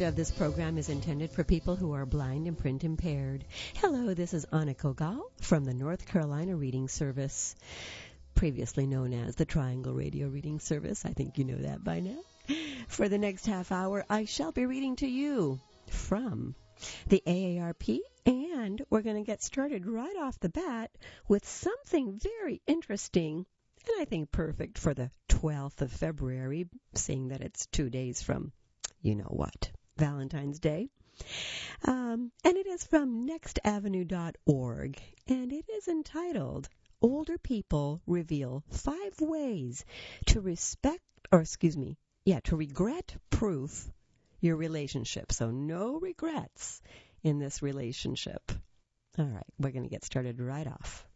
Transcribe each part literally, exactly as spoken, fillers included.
of this program is intended for people who are blind and print impaired. Hello, this is Anna Kogal from the North Carolina Reading Service, previously known as the Triangle Radio Reading Service. I think you know that by now. For the next half hour, I shall be reading to you from the A A R P, and we're going to get started right off the bat with something very interesting, and I think perfect for the twelfth of February, seeing that it's two days from you know what, Valentine's Day. Um, and it is from next avenue dot org, and it is entitled, Older People Reveal Five Ways to Respect, or excuse me, yeah, to Regret Proof Your Relationship. So no regrets in this relationship. All right, we're going to get started right off.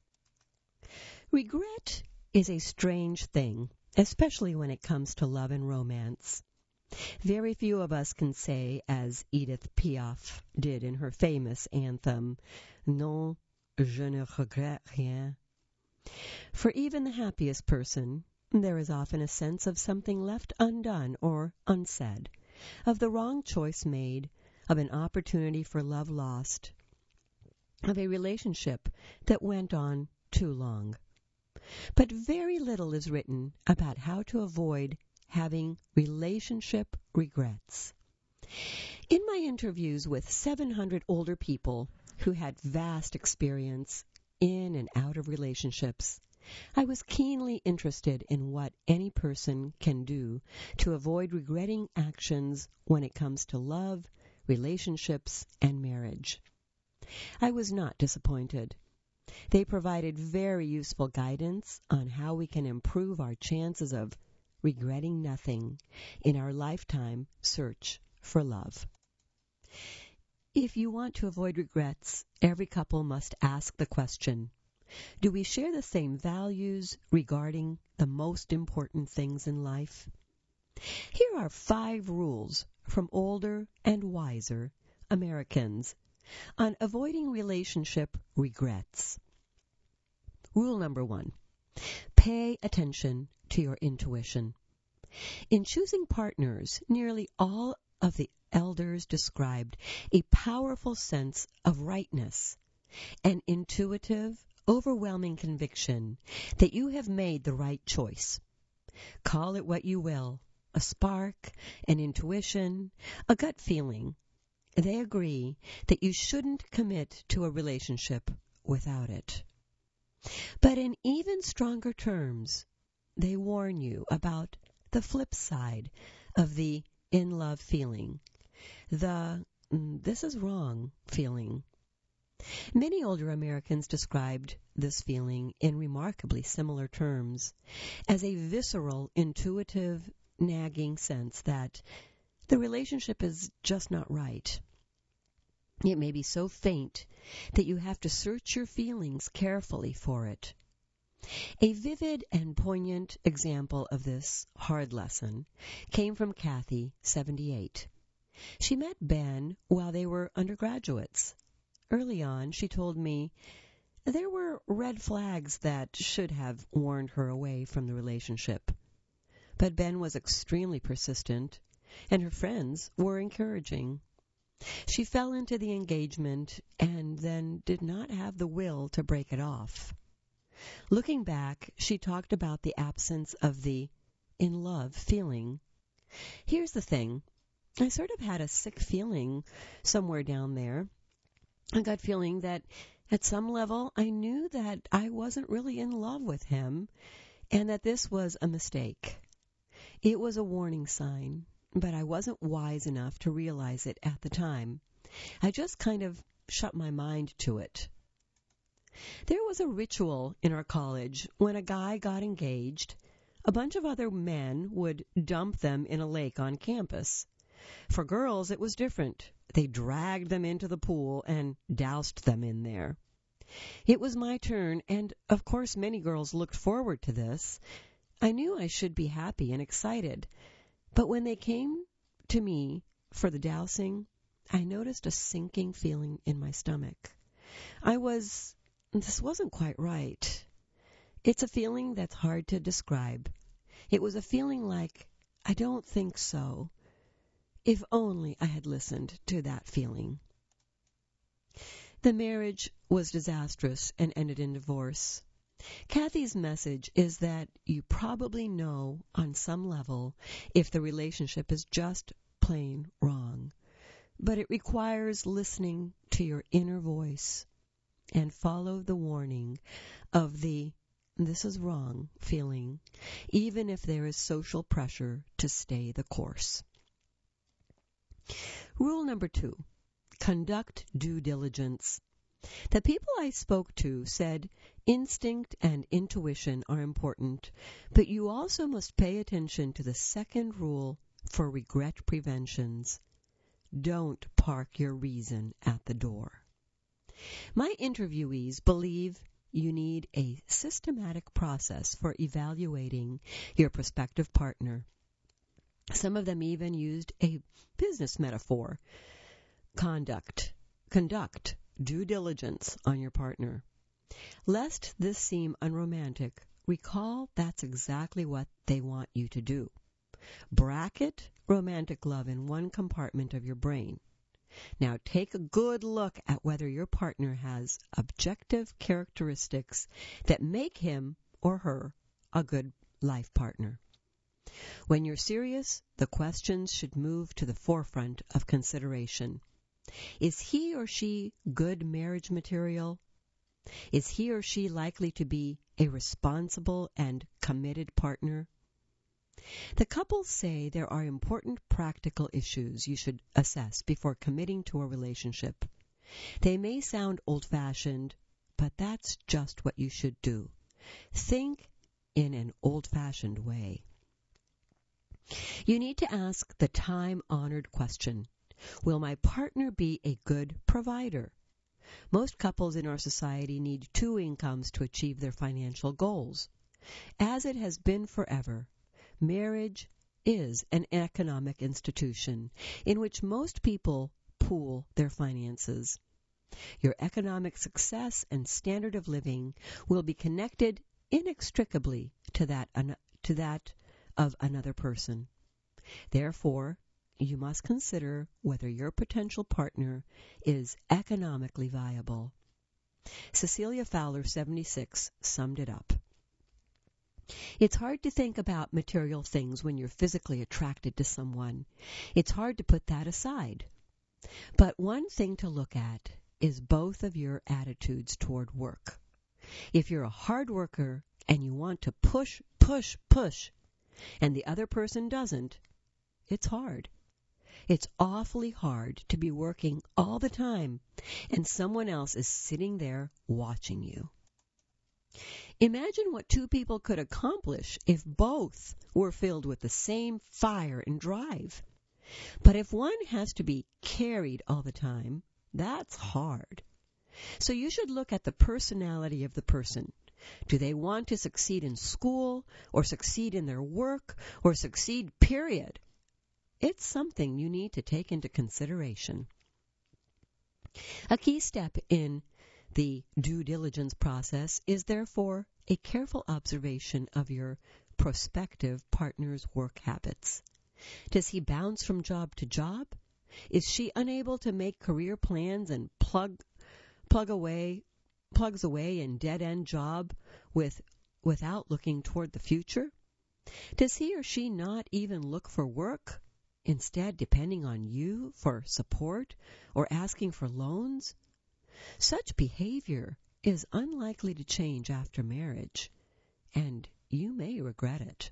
Regret is a strange thing, especially when it comes to love and romance. Very few of us can say, as Edith Piaf did in her famous anthem, Non, je ne regrette rien. For even the happiest person, there is often a sense of something left undone or unsaid, of the wrong choice made, of an opportunity for love lost, of a relationship that went on too long. But very little is written about how to avoid having relationship regrets. In my interviews with seven hundred older people who had vast experience in and out of relationships, I was keenly interested in what any person can do to avoid regretting actions when it comes to love, relationships, and marriage. I was not disappointed. They provided very useful guidance on how we can improve our chances of regretting nothing in our lifetime search for love. If you want to avoid regrets, every couple must ask the question, do we share the same values regarding the most important things in life? Here are five rules from older and wiser Americans on avoiding relationship regrets. Rule number one, pay attention to your intuition. In choosing partners, nearly all of the elders described a powerful sense of rightness, an intuitive, overwhelming conviction that you have made the right choice. Call it what you will, a spark, an intuition, a gut feeling. They agree that you shouldn't commit to a relationship without it. But in even stronger terms, they warn you about the flip side of the in-love feeling, the this is wrong feeling. Many older Americans described this feeling in remarkably similar terms as a visceral, intuitive, nagging sense that the relationship is just not right. It may be so faint that you have to search your feelings carefully for it. A vivid and poignant example of this hard lesson came from Kathy, seventy-eight. She met Ben while they were undergraduates. Early on, she told me there were red flags that should have warned her away from the relationship. But Ben was extremely persistent, and her friends were encouraging. She fell into the engagement and then did not have the will to break it off. Looking back, she talked about the absence of the in-love feeling. Here's the thing. I sort of had a sick feeling somewhere down there, a gut feeling that at some level I knew that I wasn't really in love with him and that this was a mistake. It was a warning sign, but I wasn't wise enough to realize it at the time. I just kind of shut my mind to it. There was a ritual in our college when a guy got engaged. A bunch of other men would dump them in a lake on campus. For girls, it was different. They dragged them into the pool and doused them in there. It was my turn, and of course many girls looked forward to this. I knew I should be happy and excited, but when they came to me for the dousing, I noticed a sinking feeling in my stomach. I was... This wasn't quite right. It's a feeling that's hard to describe. It was a feeling like, I don't think so. If only I had listened to that feeling. The marriage was disastrous and ended in divorce. Kathy's message is that you probably know on some level if the relationship is just plain wrong, but it requires listening to your inner voice and follow the warning of the "this is wrong" feeling, even if there is social pressure to stay the course. Rule number two, conduct due diligence. The people I spoke to said instinct and intuition are important, but you also must pay attention to the second rule for regret preventions. Don't park your reason at the door. My interviewees believe you need a systematic process for evaluating your prospective partner. Some of them even used a business metaphor. Conduct. Conduct due diligence on your partner. Lest this seem unromantic, recall that's exactly what they want you to do. Bracket romantic love in one compartment of your brain. Now take a good look at whether your partner has objective characteristics that make him or her a good life partner. When you're serious, the questions should move to the forefront of consideration. Is he or she good marriage material? Is he or she likely to be a responsible and committed partner? The couples say there are important practical issues you should assess before committing to a relationship. They may sound old-fashioned, but that's just what you should do. Think in an old-fashioned way. You need to ask the time-honored question, will my partner be a good provider? Most couples in our society need two incomes to achieve their financial goals. As it has been forever, marriage is an economic institution in which most people pool their finances. Your economic success and standard of living will be connected inextricably to that, to that of another person. Therefore, you must consider whether your potential partner is economically viable. Cecilia Fowler, seventy-six, summed it up. It's hard to think about material things when you're physically attracted to someone. It's hard to put that aside. But one thing to look at is both of your attitudes toward work. If you're a hard worker and you want to push, push, push, and the other person doesn't, it's hard. It's awfully hard to be working all the time and someone else is sitting there watching you. Imagine what two people could accomplish if both were filled with the same fire and drive. But if one has to be carried all the time, that's hard. So you should look at the personality of the person. Do they want to succeed in school, or succeed in their work, or succeed, period? It's something you need to take into consideration. A key step in the due diligence process is therefore a careful observation of your prospective partner's work habits. Does he bounce from job to job? Is she unable to make career plans and plug plug away plugs away in dead-end job with without looking toward the future? Does he or she not even look for work, instead depending on you for support or asking for loans? Such behavior is unlikely to change after marriage, and you may regret it.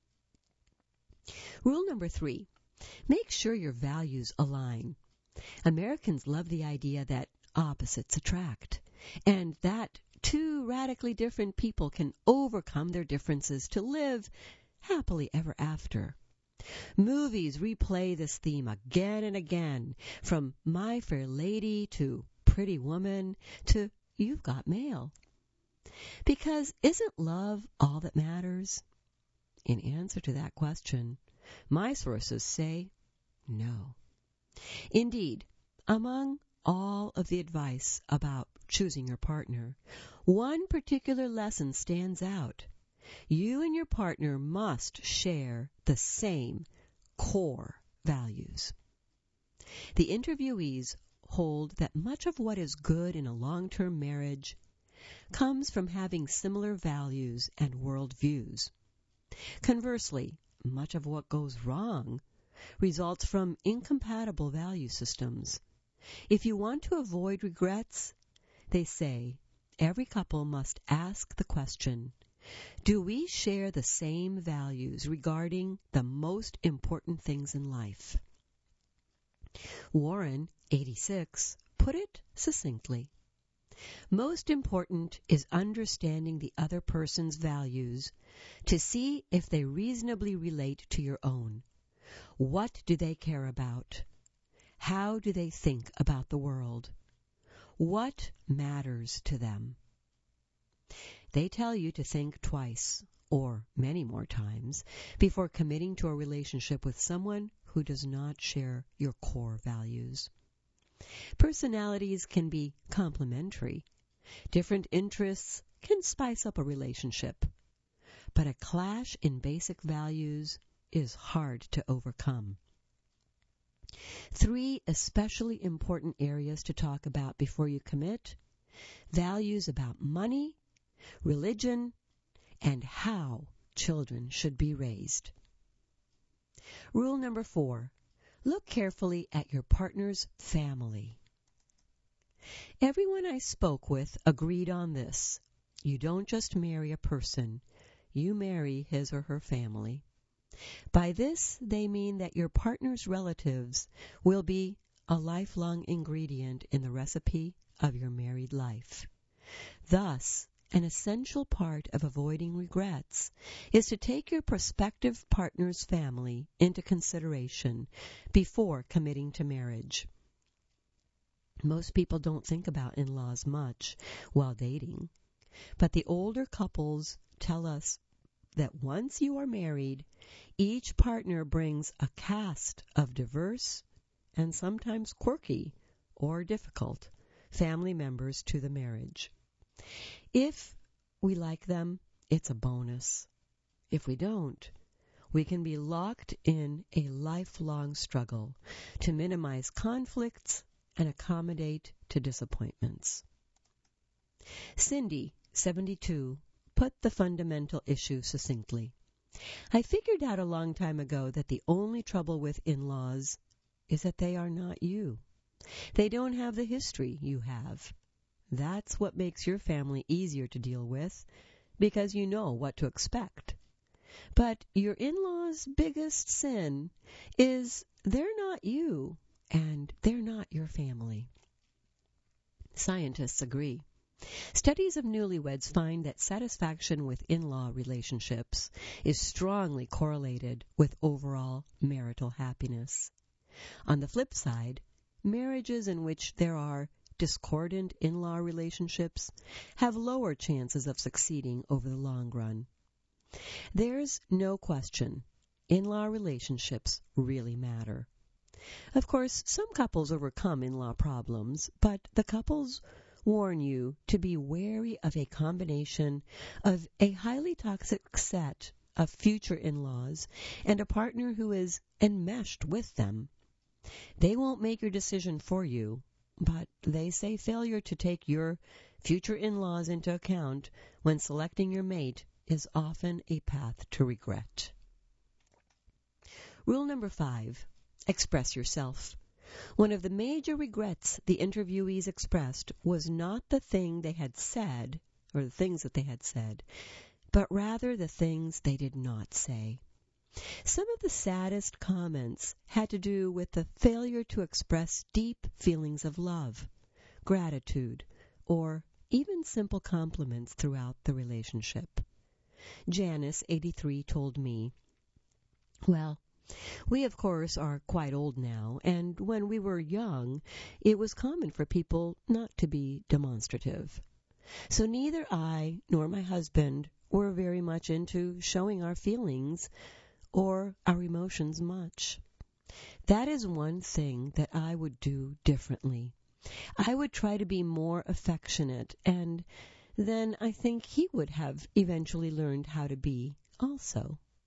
Rule number three, make sure your values align. Americans love the idea that opposites attract, and that two radically different people can overcome their differences to live happily ever after. Movies replay this theme again and again, from My Fair Lady to Pretty Woman to You've Got Mail. Because isn't love all that matters? In answer to that question, my sources say no. Indeed, among all of the advice about choosing your partner, one particular lesson stands out. You and your partner must share the same core values. The interviewees hold that much of what is good in a long-term marriage comes from having similar values and worldviews. Conversely, much of what goes wrong results from incompatible value systems. If you want to avoid regrets, they say, every couple must ask the question, do we share the same values regarding the most important things in life? Warren, eighty-six, put it succinctly. Most important is understanding the other person's values to see if they reasonably relate to your own. What do they care about? How do they think about the world? What matters to them? They tell you to think twice, or many more times, before committing to a relationship with someone who does not share your core values. Personalities can be complementary. Different interests can spice up a relationship. But a clash in basic values is hard to overcome. Three especially important areas to talk about before you commit: values about money, religion, and how children should be raised. Rule number four, look carefully at your partner's family. Everyone I spoke with agreed on this. You don't just marry a person, you marry his or her family. By this, they mean that your partner's relatives will be a lifelong ingredient in the recipe of your married life. Thus, an essential part of avoiding regrets is to take your prospective partner's family into consideration before committing to marriage. Most people don't think about in-laws much while dating, but the older couples tell us that once you are married, each partner brings a cast of diverse and sometimes quirky or difficult family members to the marriage. If we like them, it's a bonus. If we don't, we can be locked in a lifelong struggle to minimize conflicts and accommodate to disappointments. Cindy, seventy-two, put the fundamental issue succinctly. I figured out a long time ago that the only trouble with in-laws is that they are not you. They don't have the history you have. That's what makes your family easier to deal with, because you know what to expect. But your in-laws' biggest sin is they're not you, and they're not your family. Scientists agree. Studies of newlyweds find that satisfaction with in-law relationships is strongly correlated with overall marital happiness. On the flip side, marriages in which there are discordant in-law relationships have lower chances of succeeding over the long run. There's no question, in-law relationships really matter. Of course, some couples overcome in-law problems, but the couples warn you to be wary of a combination of a highly toxic set of future in-laws and a partner who is enmeshed with them. They won't make your decision for you, but they say failure to take your future in-laws into account when selecting your mate is often a path to regret. Rule number five, express yourself. One of the major regrets the interviewees expressed was not the thing they had said, or the things that they had said, but rather the things they did not say. Some of the saddest comments had to do with the failure to express deep feelings of love, gratitude, or even simple compliments throughout the relationship. Janice, eighty-three, told me, well, we, of course, are quite old now, and when we were young, it was common for people not to be demonstrative. So neither I nor my husband were very much into showing our feelings or our emotions much. That is one thing that I would do differently. I would try to be more affectionate, and then I think he would have eventually learned how to be also.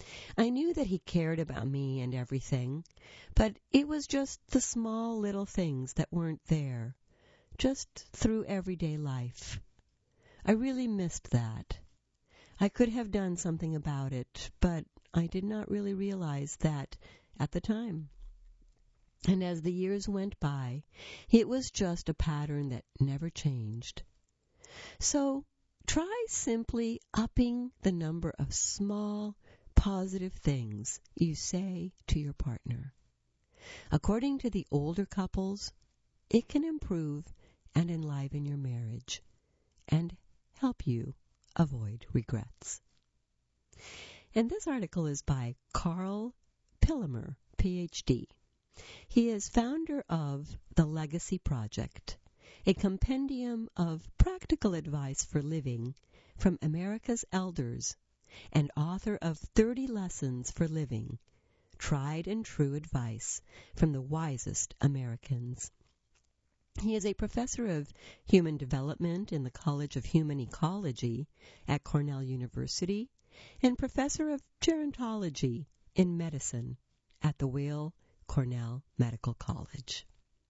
I knew that he cared about me and everything, but it was just the small little things that weren't there, just through everyday life. I really missed that. I could have done something about it, but I did not really realize that at the time. And as the years went by, it was just a pattern that never changed. So try simply upping the number of small, positive things you say to your partner. According to the older couples, it can improve and enliven your marriage and help you avoid regrets. And this article is by Carl Pillemer, P H D. He is founder of The Legacy Project, a compendium of practical advice for living from America's elders, and author of thirty Lessons for Living, tried and true advice from the wisest Americans. He is a professor of human development in the College of Human Ecology at Cornell University and professor of gerontology in medicine at the Weill Cornell Medical College.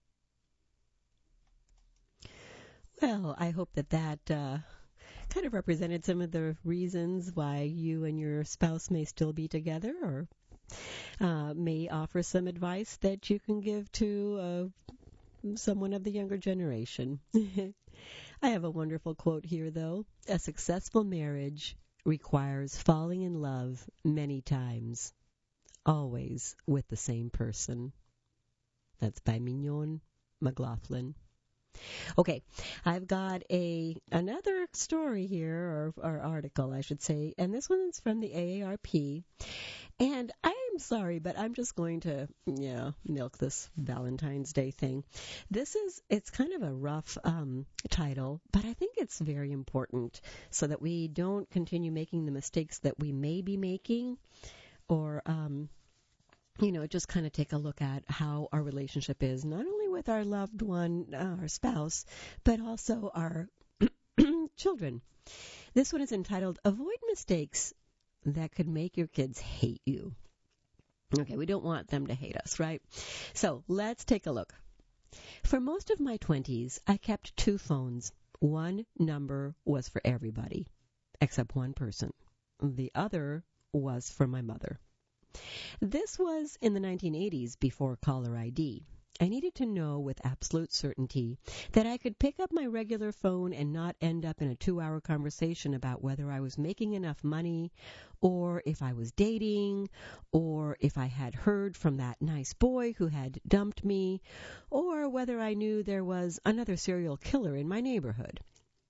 Well, I hope that that uh, kind of represented some of the reasons why you and your spouse may still be together, or uh, may offer some advice that you can give to uh, someone of the younger generation. I have a wonderful quote here, though. A successful marriage requires falling in love many times, always with the same person. That's by Mignon McLaughlin. Okay, I've got a another story here, or, or article, I should say, and this one's from the A A R P. And I'm sorry, but I'm just going to, yeah, milk this Valentine's Day thing. This is, it's kind of a rough um, title, but I think it's very important so that we don't continue making the mistakes that we may be making, or, um, you know, just kind of take a look at how our relationship is, not only with our loved one, uh, our spouse, but also our children. This one is entitled, Avoid Mistakes That Could Make Your Kids Hate You. Okay, we don't want them to hate us, right? So let's take a look. For most of my twenties, I kept two phones. One number was for everybody, except one person. The other was for my mother. This was in the nineteen eighties, before caller I D. I needed to know with absolute certainty that I could pick up my regular phone and not end up in a two-hour conversation about whether I was making enough money, or if I was dating, or if I had heard from that nice boy who had dumped me, or whether I knew there was another serial killer in my neighborhood.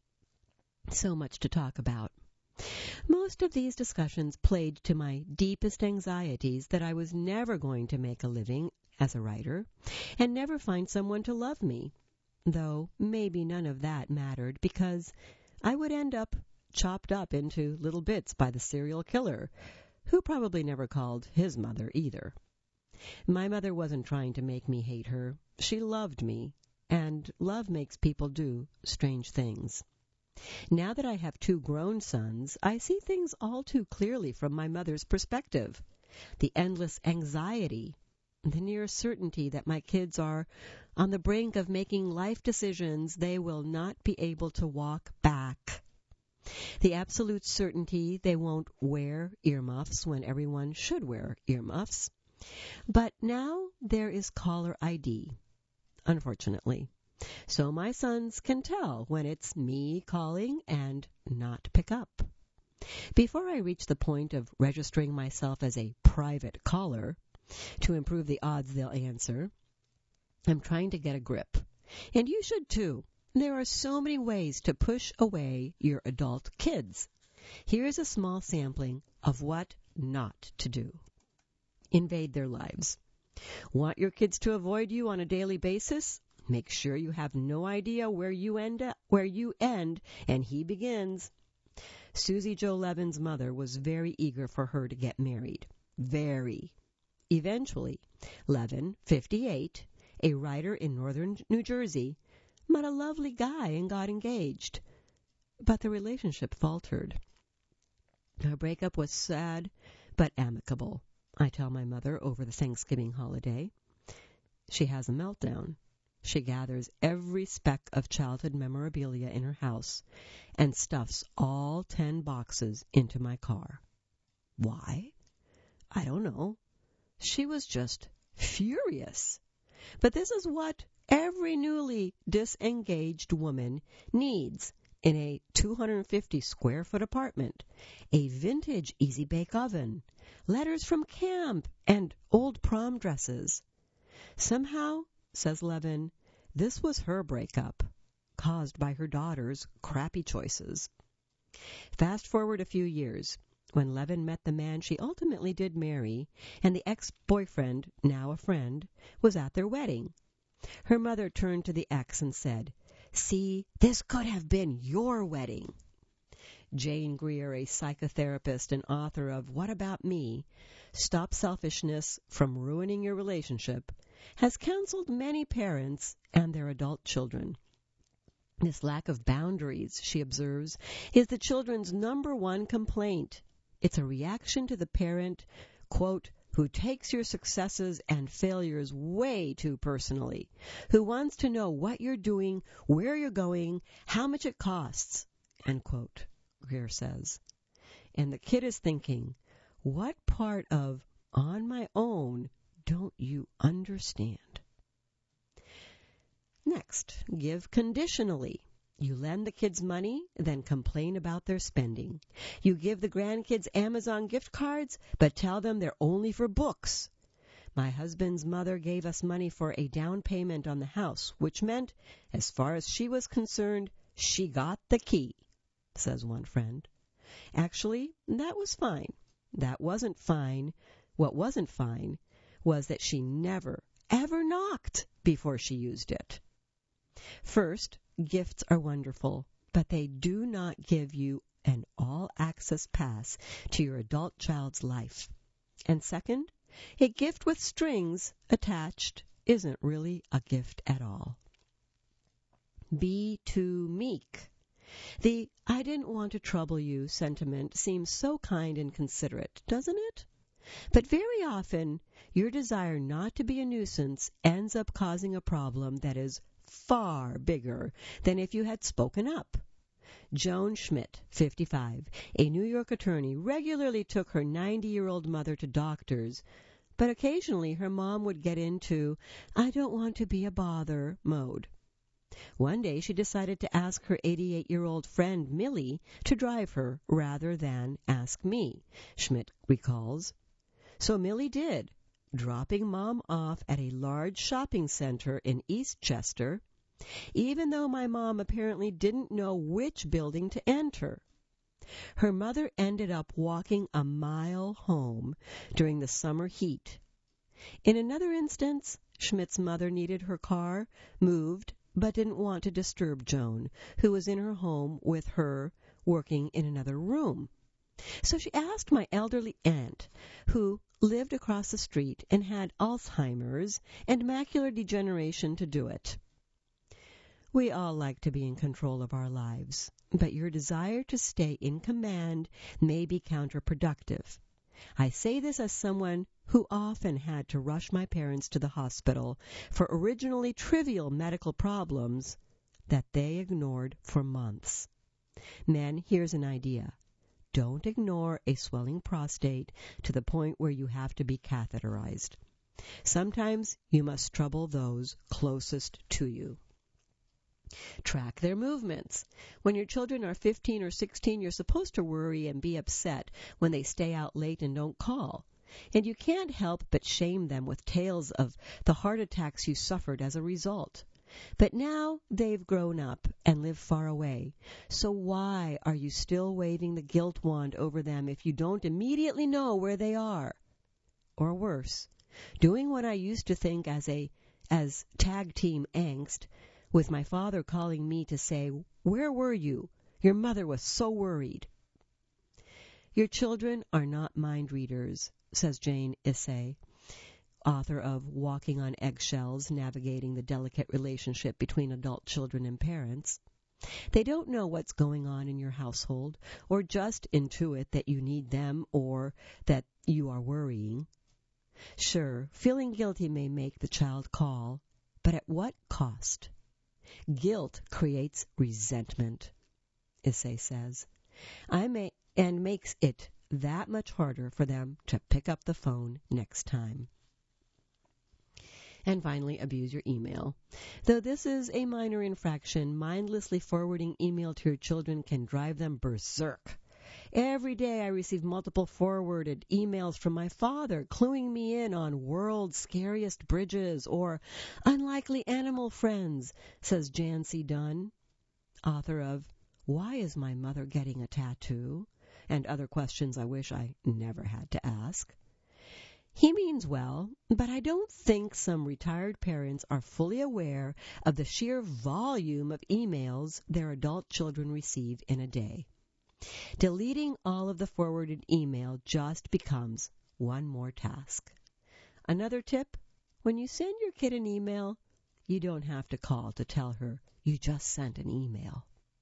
So much to talk about. Most of these discussions played to my deepest anxieties that I was never going to make a living as a writer, and never find someone to love me, though maybe none of that mattered, because I would end up chopped up into little bits by the serial killer, who probably never called his mother either. My mother wasn't trying to make me hate her. She loved me, and love makes people do strange things. Now that I have two grown sons, I see things all too clearly from my mother's perspective. The endless anxiety, the near certainty that my kids are on the brink of making life decisions they will not be able to walk back. The absolute certainty they won't wear earmuffs when everyone should wear earmuffs. But now there is caller I D, unfortunately. So my sons can tell when it's me calling and not pick up. Before I reach the point of registering myself as a private caller, to improve the odds they'll answer, I'm trying to get a grip. And you should too. There are so many ways to push away your adult kids. Here's a small sampling of what not to do. Invade their lives. Want your kids to avoid you on a daily basis? Make sure you have no idea where you end up, where you end and he begins. Susie Jo Levin's mother was very eager for her to get married. Very. Eventually, Levin, fifty-eight, a writer in northern New Jersey, met a lovely guy and got engaged. But the relationship faltered. Our breakup was sad, but amicable, I tell my mother over the Thanksgiving holiday. She has a meltdown. She gathers every speck of childhood memorabilia in her house and stuffs all ten boxes into my car. Why? I don't know. She was just furious. But this is what every newly disengaged woman needs in a two hundred fifty square foot apartment: a vintage Easy Bake Oven, letters from camp, and old prom dresses. Somehow, says Levin, this was her breakup, caused by her daughter's crappy choices. Fast forward a few years, when Levin met the man she ultimately did marry, and the ex-boyfriend, now a friend, was at their wedding. Her mother turned to the ex and said, "See, this could have been your wedding." Jane Greer, a psychotherapist and author of What About Me? Stop Selfishness from Ruining Your Relationship, has counseled many parents and their adult children. This lack of boundaries, she observes, is the children's number one complaint. It's a reaction to the parent, quote, who takes your successes and failures way too personally, who wants to know what you're doing, where you're going, how much it costs, end quote, Greer says. And the kid is thinking, what part of on my own don't you understand? Next, give conditionally. You lend the kids money, then complain about their spending. You give the grandkids Amazon gift cards, but tell them they're only for books. My husband's mother gave us money for a down payment on the house, which meant, as far as she was concerned, she got the key, says one friend. Actually, that was fine. That wasn't fine. What wasn't fine was that she never, ever knocked before she used it. First, gifts are wonderful, but they do not give you an all-access pass to your adult child's life. And second, a gift with strings attached isn't really a gift at all. Be too meek. The "I didn't want to trouble you" sentiment seems so kind and considerate, doesn't it? But very often, your desire not to be a nuisance ends up causing a problem that is far bigger than if you had spoken up. Joan Schmidt, fifty-five, a New York attorney, regularly took her ninety-year-old mother to doctors, but occasionally her mom would get into "I don't want to be a bother" mode. One day she decided to ask her eighty-eight-year-old friend Millie to drive her rather than ask me, Schmidt recalls. So Millie did, dropping Mom off at a large shopping center in Eastchester, even though my mom apparently didn't know which building to enter. Her mother ended up walking a mile home during the summer heat. In another instance, Schmidt's mother needed her car moved but didn't want to disturb Joan, who was in her home with her working in another room. So she asked my elderly aunt, who lived across the street and had Alzheimer's and macular degeneration, to do it. We all like to be in control of our lives, but your desire to stay in command may be counterproductive. I say this as someone who often had to rush my parents to the hospital for originally trivial medical problems that they ignored for months. Men, here's an idea. Don't ignore a swelling prostate to the point where you have to be catheterized. Sometimes you must trouble those closest to you. Track their movements. When your children are fifteen or sixteen, you're supposed to worry and be upset when they stay out late and don't call. And you can't help but shame them with tales of the heart attacks you suffered as a result. But now they've grown up and live far away. So why are you still waving the guilt wand over them if you don't immediately know where they are? Or worse, doing what I used to think as a as tag team angst, with my father calling me to say, "Where were you? Your mother was so worried." Your children are not mind readers, says Jane Issay, author of Walking on Eggshells, Navigating the Delicate Relationship Between Adult Children and Parents. They don't know what's going on in your household, or just intuit that you need them or that you are worrying. Sure, feeling guilty may make the child call, but at what cost? Guilt creates resentment, Issei says, I may, and makes it that much harder for them to pick up the phone next time. And finally, abuse your email. Though this is a minor infraction, mindlessly forwarding email to your children can drive them berserk. Every day I receive multiple forwarded emails from my father cluing me in on world's scariest bridges or unlikely animal friends, says Jan C. Dunn, author of Why is My Mother Getting a Tattoo? And other questions I wish I never had to ask. He means well, but I don't think some retired parents are fully aware of the sheer volume of emails their adult children receive in a day. Deleting all of the forwarded email just becomes one more task. Another tip, when you send your kid an email, you don't have to call to tell her you just sent an email.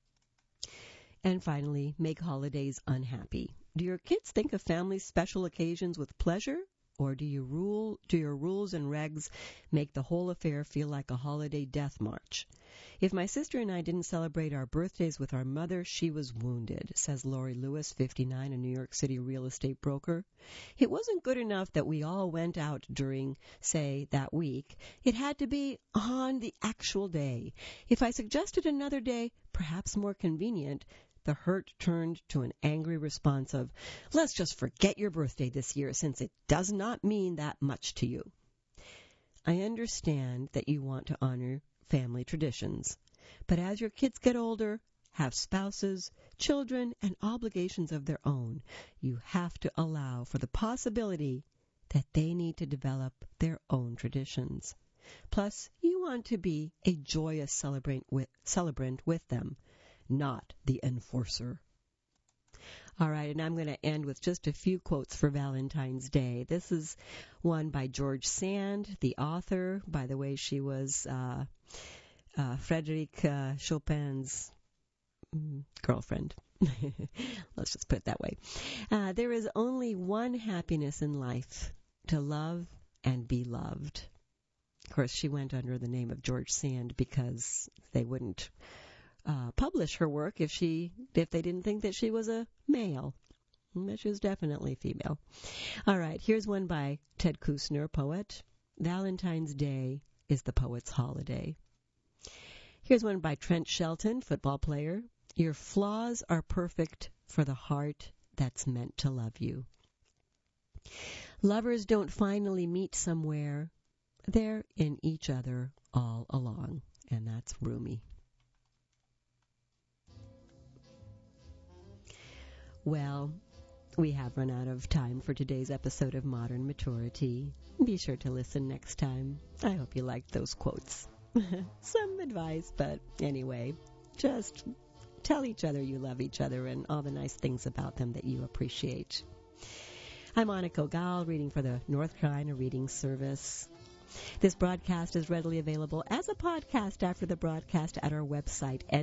And finally, make holidays unhappy. Do your kids think of family special occasions with pleasure? Or do you rule do your rules and regs make the whole affair feel like a holiday death march? If my sister and I didn't celebrate our birthdays with our mother, she was wounded, says Lori Lewis, fifty-nine, a New York City real estate broker. It wasn't good enough that we all went out during, say, that week. It had to be on the actual day. If I suggested another day, perhaps more convenient, the hurt turned to an angry response of, let's just forget your birthday this year since it does not mean that much to you. I understand that you want to honor family traditions, but as your kids get older, have spouses, children, and obligations of their own, you have to allow for the possibility that they need to develop their own traditions. Plus, you want to be a joyous celebrant with, celebrant with them, not the enforcer. All right, and I'm going to end with just a few quotes for Valentine's Day. This is one by George Sand, the author. By the way, she was uh, uh, Frédéric uh, Chopin's girlfriend. Let's just put it that way. Uh, there is only one happiness in life, to love and be loved. Of course, she went under the name of George Sand because they wouldn't Uh, publish her work if she if they didn't think that she was a male. But she was definitely female. All right, here's one by Ted Kusner, poet. Valentine's Day is the poet's holiday. Here's one by Trent Shelton, football player. Your flaws are perfect for the heart that's meant to love you. Lovers don't finally meet somewhere. They're in each other all along. And that's Rumi. Well, we have run out of time for today's episode of Modern Maturity. Be sure to listen next time. I hope you liked those quotes. Some advice, but anyway, just tell each other you love each other and all the nice things about them that you appreciate. I'm Annika Gal, reading for the North Carolina Reading Service. This broadcast is readily available as a podcast after the broadcast at our website,